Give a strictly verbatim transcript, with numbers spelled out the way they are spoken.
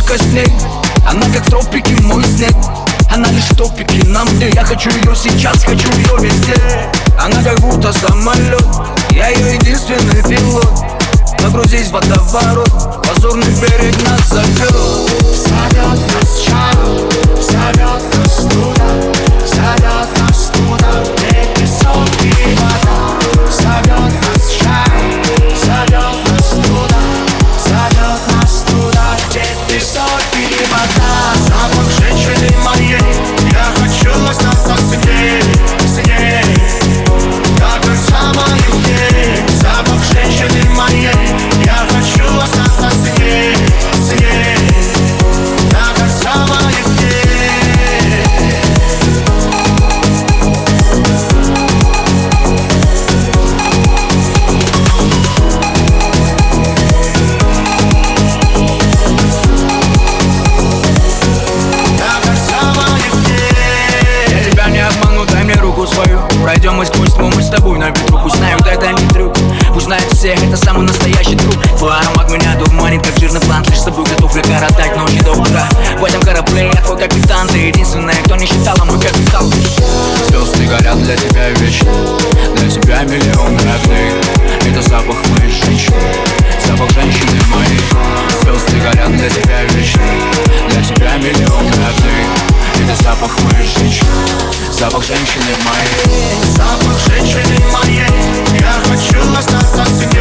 только с ней. Она как в тропике, мой снег. Она лишь в топике на мне. Я хочу ее сейчас, хочу ее везде. Она как будто самолет, я ее единственный пилот. Погрузись в водоворот, позорный берег нас зовет. Зовет нас чай, зовет нас туда, зовет нас туда, где песок и вода. Зовет нас чай, зовет нас туда, зовет нас туда, где песок и вода. Запах женщины моей, я хочу остаться с ней, с ней, как он самой мне. Запах женщины моей, я хочу остаться с ней, с ней, как он самой мне. Пройдем мы сквозь тьму, мы с тобой на ветру. Пусть знают, это не трюк, пусть знают все, это самый настоящий друг. Твой аромат меня дурманит, как жирный плант. Лишь с тобой готов я коротать ночи до утра. В этом корабле я твой капитан, ты единственная, кто не считала мой капитал. Звезды горят для тебя вечно, для тебя миллионы огней. Это запах моей женщины, запах женщины моей. Звезды горят для тебя вечно, для тебя миллионы огней. Это запах моей женщины, запах женщины моей. Запах женщины моей, я хочу остаться с ней.